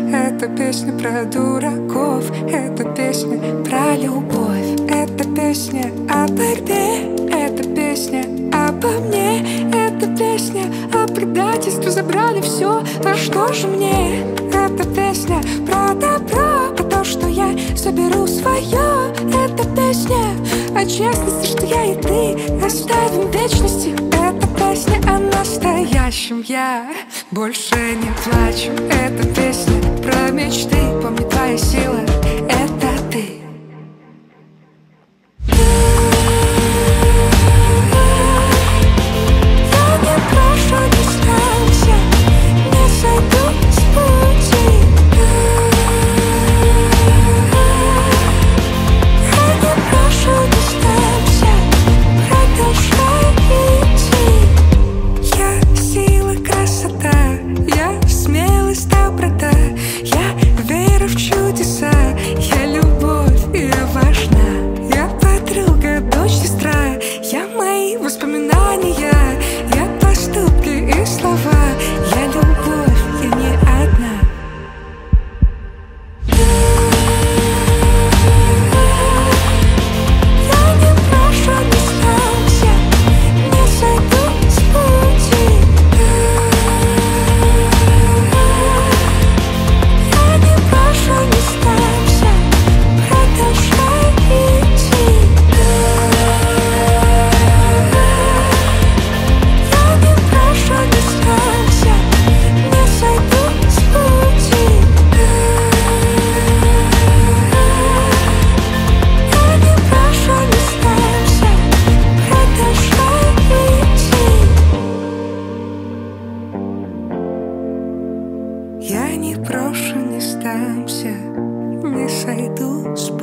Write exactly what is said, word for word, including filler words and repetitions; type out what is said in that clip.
Это песня про дураков, это песня про любовь, это песня о борьбе, это песня обо мне, это песня о предательстве. Забрали все, а что же мне? Это песня про добро, про то, что я соберу свое. Это песня о честности, что я и ты оставим в вечности. Это песня о настоящем, я больше не плачу. Это песня про мечты, помни, твоя сила — это ты. Я не брошу, не сдамся, не сойду с